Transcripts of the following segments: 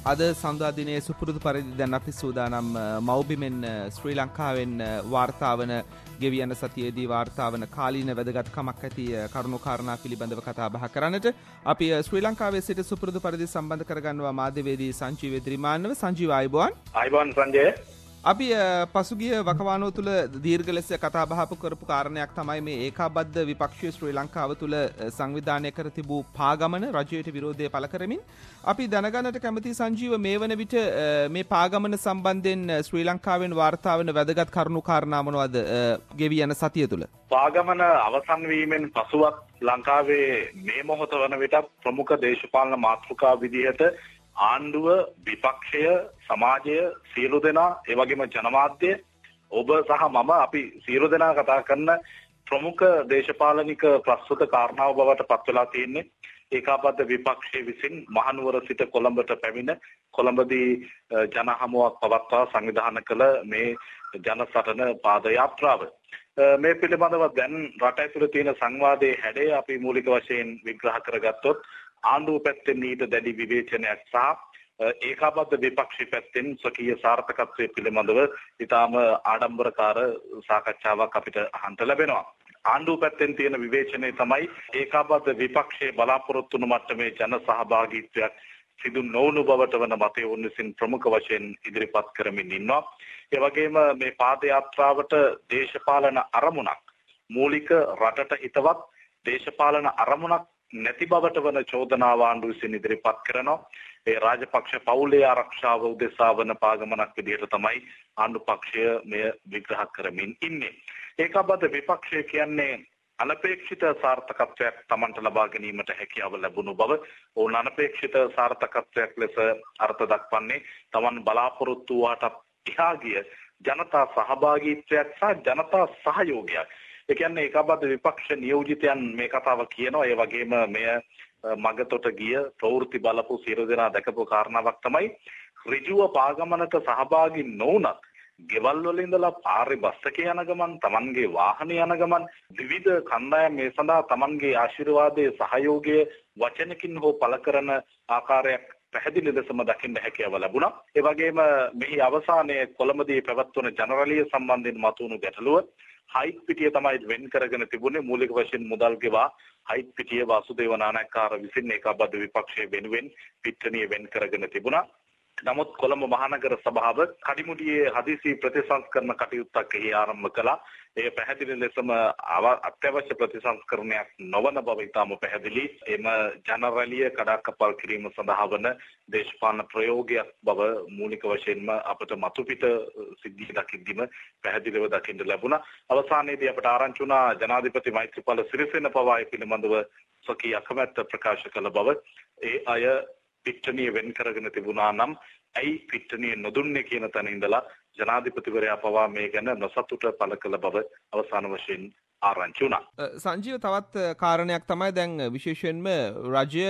අද සඳුදා දිනේ සුපුරුදු පරිදි දැන් අපි සූදානම් මව්බිමෙන් ශ්‍රී ලංකාවෙන් වාර්තාවන ගෙවියන සතියේදී වාර්තාවන කාලීන වැදගත්කමක් ඇති කරුණු කාරණා පිළිබඳව කතා බහ කරන්නට අපි ශ්‍රී ලංකාවේ සිට සුපුරුදු පරිදි සම්බන්ධ කරගන්නවා මාධ්‍යවේදී සංජීව ත්‍රිමාන්නව. සංජීව ආයුබෝවන් සංජය. අපි පසුගිය වකවානුව තුළ දීර්ඝ ලෙස කතා බහපු කරපු කාරණයක් තමයි මේ ඒකාබද්ධ විපක්ෂීය ශ්‍රී ලංකාව තුළ සංවිධානය කර තිබූ පාගමන රජයට විරෝධය පළ කරමින් අපි දැනගන්නට කැමති සංජීව මේ වන විට මේ පාගමන සම්බන්ධයෙන් ශ්‍රී ලංකාවෙන් වාර්තා වන වැදගත් කරුණු කාරණා මොනවද ගෙවි යන සතිය තුළ? පාගමන අවසන් වීමෙන් පසුවත් ලංකාවේ මේ මොහොත වන විට ප්‍රමුඛ දේශපාලන මාතෘකා විදිහට ආණ්ඩුව, විපක්ෂය, සමාජය සියලු දෙනා ඒ වගේම ජනමාධ්‍ය ඔබ සහ මම අපි සියලු දෙනා කතා කරන ප්‍රමුඛ දේශපාලනික ප්‍රස්තුත කාරණාව බවට පත් වෙලා තියෙන්නේ ඒකාබද්ධ විපක්ෂයේ විසින් මහනුවර සිට කොළඹට පැමිණ කොළඹදී ජන හමුවක් පවත්වා සංවිධානය කළ මේ ජනසටන පාද යාත්‍රාව. මේ පිළිබඳව දැන් රට ඇතුළේ තියෙන සංවාදයේ හැඩය අපි මූලික වශයෙන් විග්‍රහ කරගත්තොත් ආණ්ඩුව පැත්තෙන් ඊට දැඩි විවේචනයක් සහ ඒකාබද්ධ විපක්ෂී පැත්තෙන් ස්වකීය සාර්ථකත්වයේ පිළිබඳව ඉතාම ආඩම්බරකාර සාකච්ඡාවක් අපිට අහන්න ලැබෙනවා. ආණ්ඩුව පැත්තෙන් තියෙන විවේචනය තමයි ඒකාබද්ධ විපක්ෂයේ බලාපොරොත්තු වුණු මට්ටමේ ජන සහභාගීත්වයක් සිදු නොවුණු බවට වන මතය වුන් විසින් ප්‍රමුඛ වශයෙන් ඉදිරිපත් කරමින් ඉන්නවා. ඒ වගේම මේ පාද යාත්‍රාවට දේශපාලන අරමුණක් මූලික රටට හිතවත් දේශපාලන අරමුණක් නැති බවට වන චෝදනාව ආණ්ඩුව විසින් ඉදිරිපත් කරනවා. ඒ රාජපක්ෂ පවුලේ ආරක්ෂාව උදෙසා වන පාගමනක් විදිහට තමයි ආණ්ඩු පක්ෂය මෙය විග්‍රහ කරමින් ඉන්නේ. ඒකාබද්ධ විපක්ෂය කියන්නේ අනපේක්ෂිත සාර්ථකත්වයක් Tamanට ලබා ගැනීමට හැකියාව ලැබුණු බව. ඕන අනපේක්ෂිත සාර්ථකත්වයක් ලෙස අර්ථ දක්වන්නේ Taman බලාපොරොත්තු වූාට එහා ගිය ජනතා සහභාගීත්වයක් සහ ජනතා සහයෝගයක්. ඒ කියන්නේ ඒකාබද්ධ විපක්ෂ නියෝජිතයන් මේ කතාව කියනවා. ඒ වගේම මෙය මගතොට ගිය ප්‍රවෘත්ති බලපු සියලු දෙනා දැකපු කාරණාවක් තමයි ඍජුව පාගමනට සහභාගී නොවුනත් ගෙවල් වල ඉඳලා පාරේ බස් එකේ යන ගමන් Tamanගේ වාහනේ යන ගමන් විවිධ කණ්ඩායම් මේ සඳහා Tamanගේ ආශිර්වාදයේ සහයෝගයේ වචනකින් හෝ පළ කරන ආකාරයක් පැහැදිලි ලෙසම දකින්න හැකියාව ලැබුණා. ඒ වගේම මෙහි අවසානයේ කොළඹදී පැවැත්වුණු ජනරාලිය සම්බන්ධයෙන් මතුවුණු ගැටලුව හයිට් පිටිය තමයි වෙන් කරගෙන තිබුණේ. මූලික වශයෙන් මුදල් ගෙවා හයිට් පිටිය වාසුදේව නානායක්කාර විසින් ඒකාබද්ධ විපක්ෂයේ වෙනුවෙන් පිට්ටනිය වෙන් කරගෙන තිබුණා. නමුත් කොළඹ මහනගර සභාව කඩිමුඩියේ හදිසි ප්‍රතිසංස්කරණ කටයුත්තක් එහි ආරම්භ කළා. ඒ පැහැදිලි ලෙසම අත්‍යවශ්‍ය ප්‍රතිසංස්කරණයක් නොවන බව ඉතාම පැහැදිලි. එම ජනරාලිය කඩාකප්පල් කිරීම සඳහා වන දේශපාලන ප්‍රයෝගයක් බව මූලික වශයෙන්ම අපට මතුපිට සිද්ධිය දකිද්දිම පැහැදිලිව දකින්න ලැබුණා. අවසානයේදී අපට ආරංචි වුණා ජනාධිපති මෛත්‍රීපාල සිරිසේන පවා පිළිබඳව සොකී අකමැත්ත ප්‍රකාශ කළ බව. ඒ අය පිට්ටනිය වෙන් කරගෙන තිබුණා නම් ඇයි පිට්ටනිය නොදුන්නේ කියන තැන ඉඳලා ජනාධිපතිවරයා පවා මේ ගැන නොසතුට පළ කළ බව අවසාන වශයෙන් ආරංචි වුණා. සංජීව තවත් කාරණයක් තමයි දැන් විශේෂයෙන්ම රජය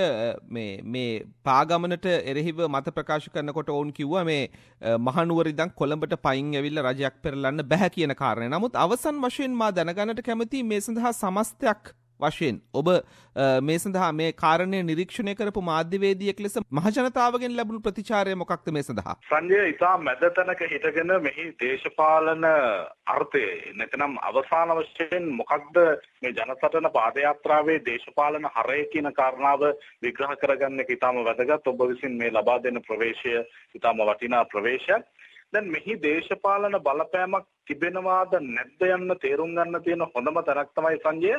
මේ පාගමනට එරෙහිව මත ප්‍රකාශ කරනකොට ඔවුන් කිව්වා මේ මහනුවර ඉඳන් කොළඹට පයින් ඇවිල්ලා රජයක් පෙරලන්න බෑ කියන කාරණය. නමුත් අවසන් වශයෙන් මා දැනගන්නට කැමති මේ සඳහා සමස්තයක් වශයෙන් ඔබ මේ සඳහා මේ කාරණය නිරීක්ෂණය කරපු මාධ්‍යවේදියෙක් ලෙස මහජනතාවගෙන් ලැබුණු ප්‍රතිචාරය මොකක්ද මේ සඳහා? සංජය ඉතා මැද තැනක හිටගෙන මෙහි දේශපාලන අර්ථය නැත්නම් අවසාන වශයෙන් මොකක්ද මේ ජනසටන පාදයාත්‍රාවේ දේශපාලන හරය කියන කාරණාව විග්‍රහ කරගන්න එක ඉතාම වැදගත්. ඔබ විසින් මේ ලබා දෙන ප්‍රවේශය ඉතාම වටිනා ප්‍රවේශයක්. දැන් මෙහි දේශපාලන බලපෑමක් තිබෙනවාද නැද්ද යන්න තේරුම් ගන්න තියෙන හොඳම තරක් තමයි සංජය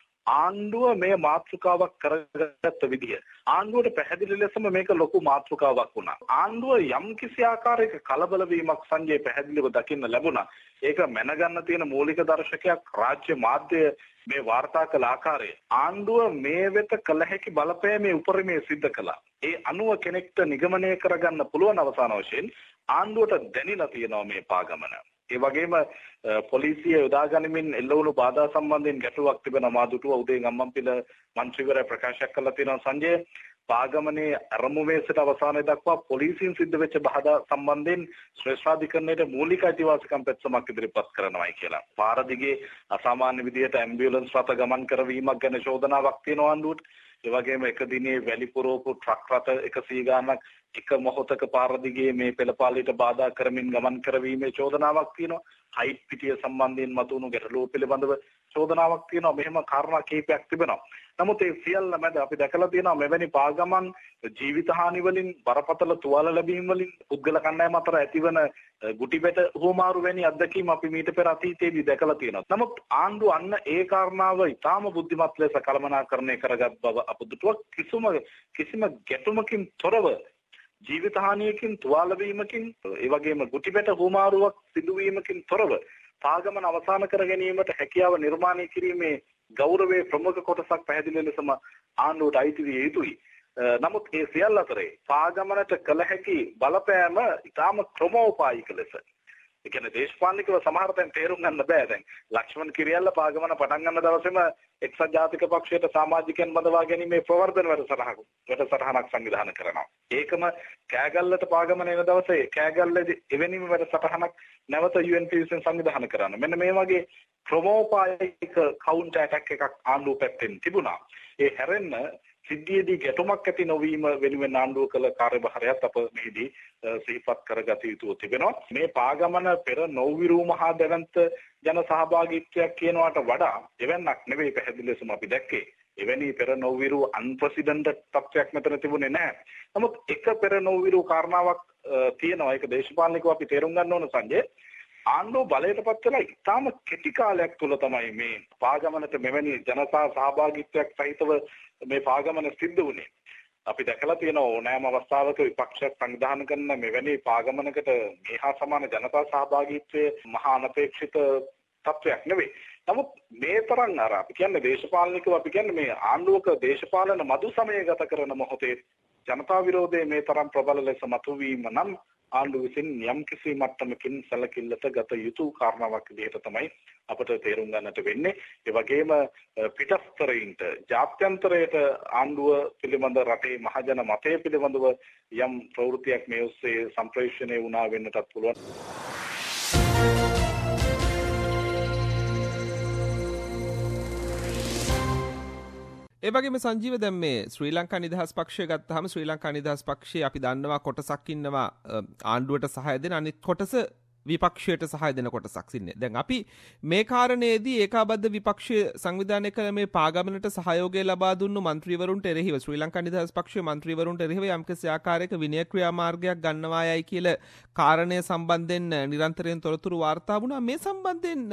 ආණ්ඩුව මේ මාතෘකාවක් කරගත්ත විදිය. ආණ්ඩුවට පැහැදිලි ලෙසම මේක ලොකු මාතෘකාවක් වුණා. ආණ්ඩුව යම් කිසි ආකාරයක කලබල වීමක් සංජය පැහැදිලිව දකින්න ලැබුණා. ඒක මැනගන්න තියෙන මූලික දර්ශකයක් රාජ්‍ය මාධ්‍ය මේ වාර්තා කළ ආකාරය. ආණ්ඩුව මේ වෙත කළ හැකි බලපෑමේ උපරිමය සිද්ධ කළා. ඒ අනුව කෙනෙක්ට නිගමනය කරගන්න පුළුවන් අවසාන වශයෙන් ආණ්ඩුවට දැනিলা තියෙනවා මේ පාගමන. ඒ වගේම පොලිසිය යොදා ගනිමින් එල්ලවුණු බාධා සම්බන්ධයෙන් ගැටලුවක් තිබෙනවා. මාදුටුව උදේ ගම්මන්පිල මන්ත්‍රීවරයා ප්‍රකාශයක් කළා තියෙනවා සංජය පාගමනේ අරමුමේසට අවසානයේ දක්වා පොලිසියෙන් සිද්ධ වෙච්ච බාධා සම්බන්ධයෙන් ශ්‍රේෂ්ඨාධිකරණයට මූලික අයිතිවාසිකම් පෙත්සමක් ඉදිරිපත් කරනවායි කියලා. පාර දිගේ අසාමාන්‍ය විදිහට ඇම්බියුලන්ස් රථ ගමන් කරවීමක් ගැන චෝදනාවක් තියෙනවා ආණ්ඩුවට. ඒ වගේම එක දිනේ වැලි පුරවපු ට්‍රක් රථ 100 ගානක් එක මොහොතක පාර දිගේ මේ පෙළපාලියට බාධා කරමින් ගමන් කරවීමේ චෝදනාවක් තියෙනවා. හයිට් පිටිය සම්බන්ධයෙන් මතුවුණු ගැටලුව පිළිබඳව චෝදනාවක් තියෙනවා. මෙහෙම කාරණා කීපයක් තිබෙනවා. නමුත් ඒ සියල්ල මැද අපි දැකලා තියෙනවා මෙවැනි පාගමන් ජීවිතහානි වලින් බරපතල තුවාල ලැබීම් වලින් පුද්ගල කණ්ඩායම අතර ඇතිවන ගුටිබෙට හුවමාරු වැනි අත්දැකීම් අපි මීට පෙර අතීතයේදී දැකලා තියෙනවා. නමුත් ආණ්ඩුව අන්න ඒ කාරණාව ඉතාම බුද්ධිමත් ලෙස කළමනාකරණය කරගත් බව අප දුටුවා. කිසිම ගැටුමකින් තොරව ජීවිතහානියකින් තුවාල වීමකින් ඒ වගේම ගුටිබෙට හුවමාරුවක් සිදුවීමකින් තොරව පාගමන අවසන් කර ගැනීමට හැකියාව නිර්මාණය කිරීමේ ගෞරවයේ ප්‍රමුඛ කොටසක් පැහැදිලි ලෙසම ආණ්ඩුවට අයිති විය යුතුයි. නමුත් ඒ සියල්ල අතරේ පාගමනට කළ හැකි බලපෑම ඉතාම ක්‍රමෝපායික ලෙස ඒ කියන්නේ දේශපාලනිකව සමහර තැන් තේරුම් ගන්න බෑ. දැන් ලක්ෂ්මන් කිරියල්ල පාගමන පටන් ගන්න දවසේම එක්සත් ජාතික පක්ෂයට සමාජිකයන් බඳවා ගැනීමේ ප්‍රවර්ධන වැඩසටහනක් සංවිධානය කරනවා. ඒකම කෑගල්ලට පාගමන එන දවසේ කෑගල්ලේදී එවැනිම වැඩසටහනක් නැවත UNP විසින් සංවිධානය කරනවා. මෙන්න මේ වගේ ක්‍රමෝපායික කවුන්ටර් ඇටැක් එකක් ආණ්ඩුව පැත්තෙන් තිබුණා. ඒ හැරෙන්න සිද්ධියේදී ගැටුමක් ඇති නොවීම වෙනුවෙන් ආණ්ඩුව කළ කාර්යභාරයත් අප මෙහිදී සිහිපත් කරගත යුතු තිබෙනවා. මේ පාගමන පෙර නොවිරු මහා දැවැන්ත ජන සහභාගීත්වයක් කියනවාට වඩා එවන්නක් නෙවෙයි පැහැදිලි ලෙසම අපි දැක්කේ. එවැනි පෙර නොවිරු අන්ප්‍රසිඩන්ට් තත්ත්වයක් මෙතන තිබුණේ නැහැ. නමුත් එක පෙර නොවිරු කාරණාවක් තියෙනවා. ඒක දේශපාලනිකව අපි තේරුම් ගන්න ඕන සංජය. ආණ්ඩුව බලයටපත් වෙලා ඉතාම කෙටි කාලයක් තුළ තමයි මේ පාගමනට මෙවැනි ජනතා සහභාගීත්වයක් සහිතව මේ පාගමන සිද්ධ වුණේ. අපි දැකලා තියෙනවා ඕනෑම අවස්ථාවක විපක්ෂයක් සංවිධානය කරන මෙවැනි පාගමනකට මේ හා සමාන ජනතා සහභාගීත්වයේ මහා අනපේක්ෂිත තත්වයක් නෙවෙයි. නමුත් මේ තරම් අර අපි කියන්නේ දේශපාලනිකව අපි කියන්නේ මේ ආණ්ඩුවක දේශපාලන මදු සමය ගත කරන මොහොතේ ජනතා විරෝධයේ මේ තරම් ප්‍රබල ලෙස මතුවීම නම් ආණ්ඩුව විසින් යම් කිසි මට්ටමකින් සැලකිල්ලට ගත යුතු කාරණාවක් විදිහට තමයි අපට තේරුම් ගන්නට වෙන්නේ. ඒ වගේම පිටස්තරයින්ට ජාත්‍යන්තරයට ආණ්ඩුව පිළිබඳ රටේ මහජන මතය පිළිබඳව යම් ප්‍රවෘත්තියක් මේ ඔස්සේ සම්ප්‍රේෂණය වුණා වෙන්නටත් පුළුවන්. ඒ වගේම සංජීව දැන් මේ ශ්‍රී ලංකා නිදහස් පක්ෂය ගත්තාම ශ්‍රී ලංකා නිදහස් පක්ෂයේ අපි දන්නවා කොටසක් ඉන්නවා ආණ්ඩුවට සහාය දෙන අනිත් කොටස විපක්ෂයට සහාය දෙන කොටසක් ඉන්නේ. දැන් අපි මේ කාරණේදී ඒකාබද්ධ විපක්ෂයේ සංවිධානය කළ මේ පාගමනට සහයෝගය ලබා දුන්නු മന്ത്രിවරුන්ට එරෙහිව ශ්‍රී ලංකා නිදහස් පක්ෂයේ മന്ത്രിවරුන්ට එරෙහිව යම්කිසි ආකාරයක විනය ක්‍රියාමාර්ගයක් ගන්නවායයි කියලා කාරණය සම්බන්ධයෙන් නිරන්තරයෙන් තොරතුරු වාර්තා වුණා. මේ සම්බන්ධයෙන්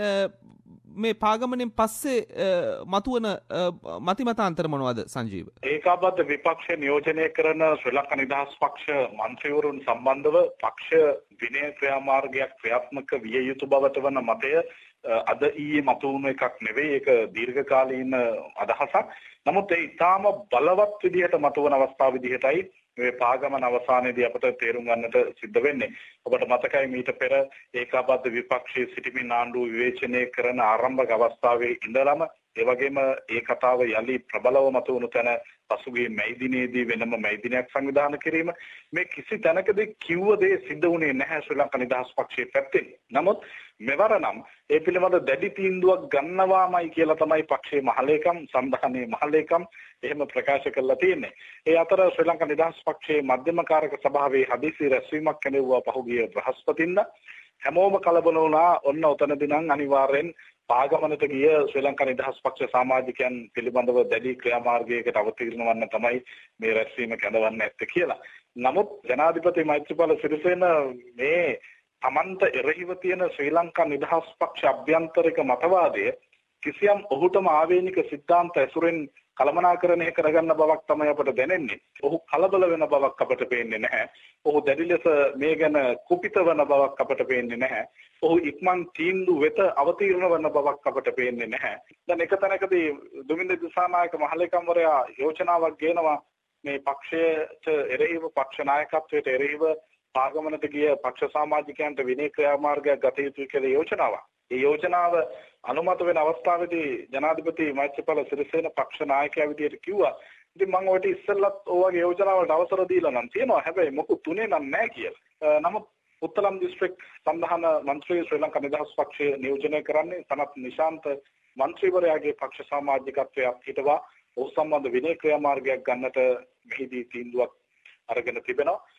මේ පාගමනෙන් පස්සේ මතුවන මතිමතාන්තර මොනවද සංජීව? ඒකාබද්ධ විපක්ෂ නියෝජනය කරන ශ්‍රී ලංකා නිදහස් පක්ෂ මන්ත්‍රීවරුන් සම්බන්ධව පක්ෂ විනය ක්‍රියාමාර්ගයක් ක්‍රියාත්මක විය යුතු බවට වන මතය අද ඊයේ මතුවුණු එකක් නෙවෙයි. ඒක දීර්ඝකාලීන අදහසක්. නමුත් ඒ ඉතාම බලවත් විදිහට මතුවන අවස්ථාව විදිහටයි මේ පාගමන අවසානයේදී අපට තේරුම් ගන්නට සිද්ධ වෙන්නේ. ඔබට මතකයි මීට පෙර ඒකාබද්ධ විපක්ෂයේ සිටිමින් ආණ්ඩුව විවේචනය කරන ආරම්භක අවස්ථාවේ ඉඳලම ඒ වගේම ඒ කතාව යලි ප්‍රබලව මතුවුණු තැන පසුගිය මැයි දිනේදී වෙනම මැයි දිනයක් සංවිධානය කිරීම මේ කිසි තැනකදී කිව්ව දේ සිද්ධ වුණේ නැහැ ශ්‍රී ලංකා නිදහස් පක්ෂයේ පැත්තෙන්. නමුත් මෙවර නම් ඒ පිළිබඳ දැඩි තීන්දුවක් ගන්නවාමයි කියලා තමයි පක්ෂයේ මහලේකම් සම්දානයේ මහලේකම් එහෙම ප්‍රකාශ කළා තියෙන්නේ. ඒ අතර ශ්‍රී ලංකා නිදහස් පක්ෂයේ මධ්‍යම කාරක සභාවේ හදිසි රැස්වීමක් කැඳවුවා පහුගිය බ්‍රහස්පතින්දා. හැමෝම කලබල වුණා. ඔන්න උතනදී නම් අනිවාර්යෙන් පාගමනට ගිය ශ්‍රී ලංකා නිදහස් පක්ෂ සමාජිකයන් පිළිබඳව දැඩි ක්‍රියාමාර්ගයකට අවතීර්ණ වන්න තමයි මේ රැස්වීම කැඳවන්න ඇත්තේ කියලා. නමුත් ජනාධිපති මෛත්‍රීපාල සිරිසේන මේ තමන්ට එරෙහිව තියෙන ශ්‍රී ලංකා නිදහස් පක්ෂ අභ්‍යන්තරික මතවාදය කිසියම් ඔහුටම ආවේනික සිද්ධාන්ත ඇසුරෙන් කළමනාකරණය කරගන්න බවක් තමයි අපට දැනෙන්නේ. ඔහු කලබල වෙන බවක් අපට පේන්නේ නැහැ. ඔහු දැඩි ලෙස මේ ගැන කුපිත වෙන බවක් අපට පේන්නේ නැහැ. ඔහු ඉක්මන් තීන්දුව වෙත අවතීර්ණ වෙන බවක් අපට පේන්නේ නැහැ. දැන් එක තැනකදී දුමින්ද දිසානායක මහලේකම්වරයා යෝජනාවක් ගේනවා මේ පක්ෂයට එරෙහිව පක්ෂ නායකත්වයට එරෙහිව පාගමනට ගිය පක්ෂ සමාජිකයන්ට විනය ක්‍රියාමාර්ගයක් ගත යුතුයි කියලා යෝජනාවක්. ඒ යෝජනාව අනුමත වෙන අවස්ථාවේදී ජනාධිපති මෛත්‍රීපාල සිරිසේන පක්ෂ නායකයා විදියට කිව්වා ඉතින් මම ඔයාලට ඉස්සෙල්ලත් ඔයගේ යෝජනාවලට අවසර දීලා නම් තියෙනවා හැබැයි මොකද තුනේ නම් නැහැ කියලා. නමුත් උත්තලම් දිස්ත්‍රික් සම්දාන මන්ත්‍රී ශ්‍රී ලංකා නිදහස් පක්ෂය නියෝජනය කරන්නේ සනත් නිශාන්ත මන්ත්‍රීවරයාගේ පක්ෂ සමාජිකත්වයක් හිටවා ඔහු සම්බන්ධ විනය ක්‍රියාමාර්ගයක් ගන්නට මෙහිදී තීන්දුවක් අරගෙන තිබෙනවා.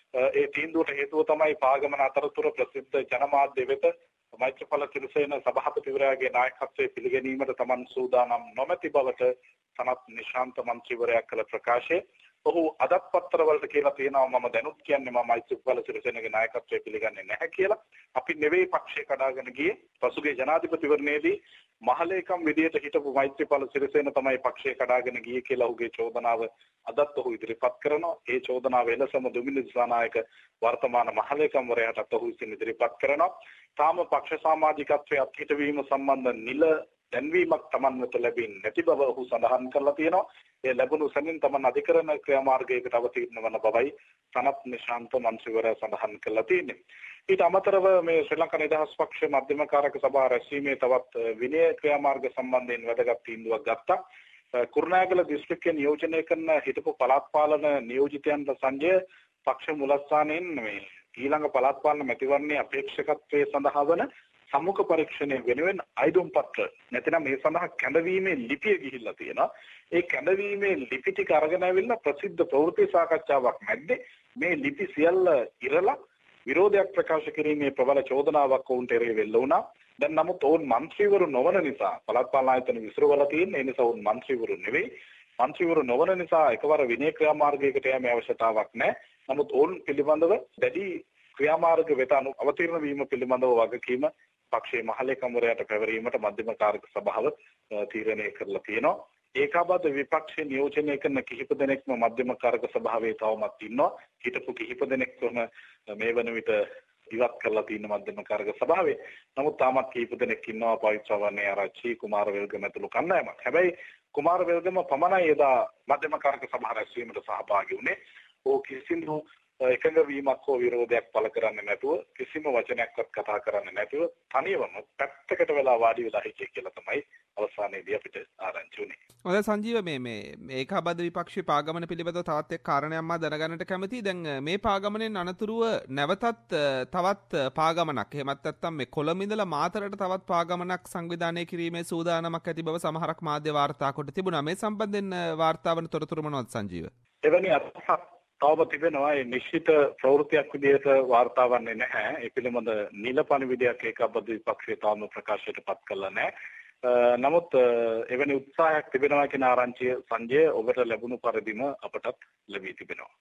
ඒ තීන්දුවට හේතුව තමයි පාගමන අතරතුර ප්‍රසිද්ධ ජනමාධ්‍ය වෙත මෛත්‍රීපාල සිරිසේන සභාපතිවරයාගේ නායකත්වයේ පිළිගැනීමට තමන් සූදානම් නොමැති බවට සනත් නිශාන්ත මන්ත්‍රීවරයා කළ ප්‍රකාශය ඔහු අදත් පත්තරවලට කියලා තියෙනවා මම දැනුත් කියන්නේ මම මෛත්‍රීපාල සිරිසේනගේ නායකත්වය පිළිගන්නේ නැහැ කියලා. අපි නෙවෙයි පක්ෂය කඩාගෙන ගියේ. පසුගිය ජනාධිපතිවරණයේදී මහලේකම් විදියට හිටපු මෛත්‍රීපාල සිරිසේන තමයි පක්ෂය කඩාගෙන ගියේ කියලා ඔහුගේ චෝදනාව අදත් ඔහු ඉදිරිපත් කරනවා. ඒ චෝදනාව එලෙසම දුමින්ද දිසානායක වර්තමාන මහලේකම්වරයාට ඔහු විසින් ඉදිරිපත් කරනවා. තාම පක්ෂ සමාජිකත්වයේ අත්හිටවීම සම්බන්ධ නිල දැන්වීමක් Taman වෙත ලැබෙන්නේ නැති බව ඔහු සඳහන් කරලා තියෙනවා. ඒ ලැබුණු සැනින් Taman අධිකරණ ක්‍රියාමාර්ගයකට අවතීර්ණ වන බවයි සනත් නිශාන්ත මන්ත්‍රීවරයා සඳහන් කරලා තියෙන්නේ. ඊට අමතරව මේ ශ්‍රී ලංකා නිදහස් පක්ෂයේ මධ්‍යම කාරක සභාව රැස්වීමේ තවත් විනය ක්‍රියාමාර්ග සම්බන්ධයෙන් වැදගත් තීන්දුවක් ගත්තා. කුරුණෑගල දිස්ත්‍රික්කයේ නියෝජනය කරන හිටපු පළාත් පාලන නියෝජිතයන්ට සංජය පක්ෂ මුලස්ථානයෙන් මේ ඊළඟ පළාත් පාලන මැතිවරණයේ අපේක්ෂකත්වයේ සඳහා වන සම්මුඛ පරීක්ෂණය වෙනුවෙන් අයිදුම් පත්‍ර නැතිනම් මේ සඳහා කැඳවීමේ ලිපිය ගිහිල්ලා තියෙනවා. ඒ කැඳවීමේ ලිපි ටික අරගෙන ආවිල්ලා ප්‍රසිද්ධ ප්‍රවෘත්ති සාකච්ඡාවක් මැද්දේ මේ ලිපි සියල්ල ඉරලා විරෝධයක් ප්‍රකාශ කිරීමේ ප්‍රබල චෝදනාවක් වුන්ට එරෙහි වෙල්ල වුණා. දැන් නමුත් ඔවුන් මන්ත්‍රීවරු නොවන නිසා පළාත් පාලන ආයතන විසිරවලා තියෙන ඒ නිසා ඔවුන් මන්ත්‍රීවරු නෙවෙයි. මන්ත්‍රීවරු නොවන නිසා එකවර විනය ක්‍රියාමාර්ගයකට යෑමේ අවශ්‍යතාවක් නැහැ. නමුත් ඔවුන් පිළිබඳව දැඩි ක්‍රියාමාර්ග වෙත අවතීර්ණ වීම පිළිබඳව වගකීම පක්ෂයේ මහලේකම්වරයාට පැවරීමට මධ්‍යම කාරක සභාව තීරණය කරලා තියෙනවා. ඒකාබද්ධ විපක්ෂයේ නියෝජනය කරන කිහිප දෙනෙක්ම මධ්‍යම කාරක සභාවේ තවමත් ඉන්නවා. හිටපු කිහිප දෙනෙක්ම මේ වන විට ඉවත් කරලා තියෙන මධ්‍යම කාරක සභාවේ. නමුත් තාමත් කිහිප දෙනෙක් ඉන්නවා පවිත්‍රවන්නේ ආරච්චි කුමාර වෙල්ගම ඇතුළු කණ්ඩායමක්. හැබැයි කුමාර වෙල්ගම පමණයි එදා මධ්‍යම කාරක සභාව රැස්වීමට සහභාගී වුණේ. ඕ කිසිදු එකඟ වීමක් හෝ විරෝධයක් පළ කරන්නේ නැතුව කිසිම වචනයක්වත් කතා කරන්නේ නැතුව තනියම පැත්තකට වෙලා වාඩි වෙලා හිටිය කියලා තමයි අවසානයේදී අපිට ආරංචි වුණේ. හොඳයි සංජීව මේ ඒකාබද්ධ විපක්ෂී පාගමන පිළිබඳව තවත් එක් කාරණයක් මා දැනගන්නට කැමතියි. දැන් මේ පාගමනෙන් අනතුරුව නැවතත් තවත් පාගමනක් එහෙමත් නැත්නම් මේ කොළඹ ඉඳලා මාතරට තවත් පාගමනක් සංවිධානය කිරීමේ සූදානමක් ඇති බව සමහරක් මාධ්‍ය වාර්තා කොට තිබුණා. මේ සම්බන්ධයෙන් වාර්තා වන තොරතුරු මොනවද සංජීව? එවැනි අදහසක් තවම තිබෙනවා. ඒ නිශ්චිත ප්‍රවෘත්තියක් විදිහට වාර්තා වන්නේ නැහැ. ඒ පිළිබඳ නිල පණිවිඩයක් ඒකාබද්ධ විපක්ෂය තාම ප්‍රකාශයට පත් කළා නැහැ. නමුත් එවැනි උත්සාහයක් තිබෙනවා කියන ආරංචිය සංජය ඔබට ලැබුණු පරිදිම අපටත් ලැබී තිබෙනවා.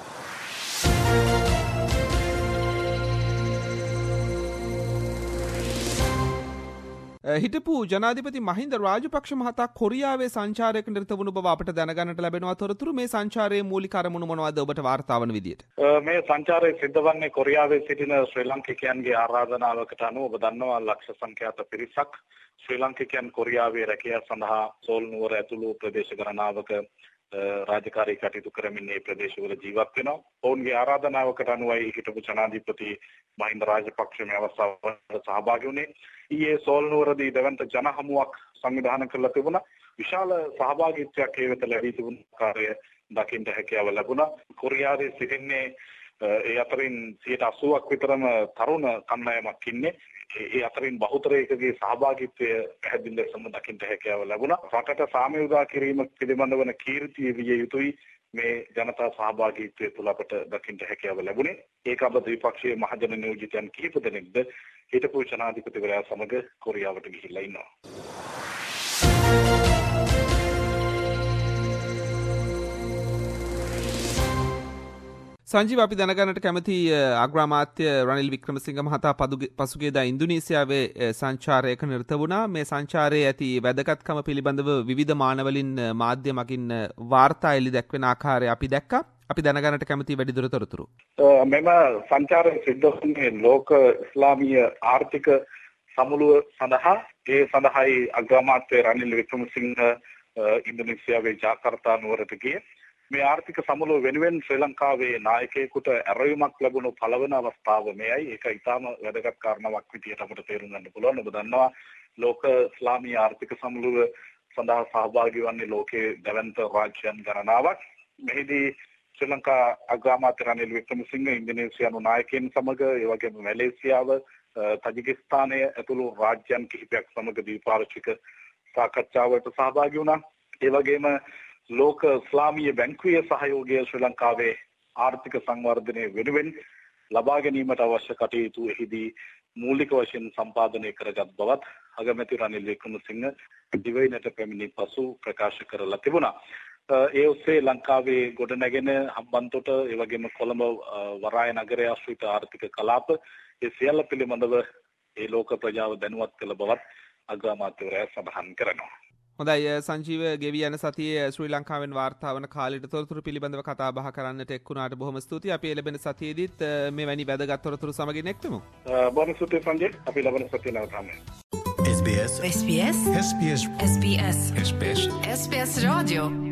හිටපු ජනාධිපති මහින්ද රාජපක්ෂ මහතා කොරියාවේ සංචාරයක නිරත වුණු බව අපට දැනගන්නට ලැබෙනවා. තොරතුරු මේ සංචාරයේ මූලික අරමුණු මොනවද ඔබට වාර්තා වන විදියට? මේ සංචාරය සිද්ධ වන්නේ කොරියාවේ සිටින ශ්‍රී ලාංකිකයන්ගේ ආරාධනාවකට අනුව ඔබ දන්නවා ලක්ෂ සංඛ්‍යාත පිරිසක් ශ්‍රී ලාංකිකයන් කොරියාවේ රැකියාව සඳහා සෝල් නුවර ඇතුළු ප්‍රදේශ ගණනාවක රාජකාරී කටයුතු කරමින් මේ ප්‍රදේශවල ජීවත් වෙනවා. ඔවුන්ගේ ආරාධනාවකට අනුවයි හිටපු ජනාධිපති මහින්ද රාජපක්ෂ මේ අවස්ථාවට සහභාගී වුණේ. ඊයේ සෝල් නුවරදී දෙවන්ත ජන හමුවක් සංවිධානය කරලා තිබුණා. විශාල සහභාගීත්වයක් ඒ වෙත ලැබී තිබුණු කාර්ය දකින්න හැකියාව ලැබුණා. කොරියාවේ සිටින්නේ ඒ අතරින් 80%ක් විතරම තරුණ කණ්ඩායමක් ඉන්නේ. ඒ අතරින් බහුතරයකගේ සහභාගීත්වය පැහැදිලි ලෙසම දකින්න හැකියාව ලැබුණා. රටට සාමය උදා කිරීම පිළිබඳ වන කීර්තිය විය යුතුයි මේ ජනතා සහභාගීත්වය තුළ අපට දකින්න හැකියාව ලැබුණේ. ඒකාබද්ධ විපක්ෂයේ මහජන නියෝජිතයන් කිහිප දෙනෙක්ද හිටපු ජනාධිපතිවරයා සමග කොරියාවට ගිහිල්ලා ඉන්නවා. සංජීව අපි දැනගන්නට කැමති අග්‍රාමාත්‍ය රනිල් වික්‍රමසිංහ මහතා පසුගියදා ඉන්දුනීසියාවේ සංචාරයක නිරත වුණා. මේ සංචාරයේ ඇති වැදගත්කම පිළිබඳව විවිධ මානවලින් මාධ්‍ය මගින් වාර්තා එළි දැක්වෙන ආකාරය අපි දැක්කා. අපි දැනගන්නට කැමති වැඩිදුර තොරතුරු. මෙම සංචාරය සිද්ධ වුණේ ලෝක ඉස්ලාමීය ආර්ථික සමුළුව සඳහා. ඒ සඳහායි අග්‍රාමාත්‍ය රනිල් වික්‍රමසිංහ ඉන්දුනීසියාවේ ජාකර්තා නුවරට ගියේ. මේ ආර්ථික සමුළුව වෙනුවෙන් ශ්‍රී ලංකාවේ නායකයෙකුට ඇරයුමක් ලැබුණු පළවෙනි අවස්ථාව මෙයයි. ඒක ඉතාම වැදගත් කාරණාවක් විදියට අපිට තේරුම් ගන්න පුළුවන්. ඔබ දන්නවා ලෝක ඉස්ලාමීය ආර්ථික සමුළුව සඳහා සහභාගී වන්නේ ලෝකයේ දැවැන්ත රාජ්‍යයන් ගණනාවක්. මෙහිදී ශ්‍රී ලංකා අග්‍රාමාත්‍ය රනිල් වික්‍රමසිංහ ඉන්දුනීසියානු නායකයන් සමග ඒ වගේම මැලේසියාව තජිකිස්තානය ඇතුළු රාජ්‍යයන් කිහිපයක් සමග ද්විපාර්ශ්වික සාකච්ඡාවකට සහභාගී වුණා. ඒ වගේම ලෝක ඉස්ලාමීය බැංකුවේ සහයෝගය ශ්‍රී ලංකාවේ ආර්ථික සංවර්ධනය වෙනුවෙන් ලබා ගැනීමට අවශ්‍ය කටයුතු එහිදී මූලික වශයෙන් සම්පාදනය කරගත් බවත් අගමැති රනිල් වික්‍රමසිංහ දිවයිනට පැමිණි පසු ප්‍රකාශ කරලා තිබුණා. ඒ ඔස්සේ ලංකාවේ ගොඩනැගෙන හම්බන්තොට ඒ වගේම කොළඹ වරාය නගරය ආශ්‍රිත ආර්ථික කලාප ඒ සියල්ල පිළිබඳව ඒ ලෝක ප්‍රජාව දැනුවත් කළ බවත් අග්‍රාමාත්‍යවරයා සඳහන් කරනවා. හොඳයි සංජීව ගෙවි යන සතියේ ශ්‍රී ලංකාවෙන් වාර්තා වන කාලෙට තොරතුරු පිළිබඳව කතා බහ කරන්නට එක්ුණාට බොහොම ස්තුතියි. අපි ලැබෙන සතියේදීත් මෙවැනි වැදගත් තොරතුරු සමගින් එක්තමු. බොහොම ස්තුතියි සංජය. අපි ලැබෙන සතියේ නැවතම. SBS SBS SBS SBS SBS SBS Radio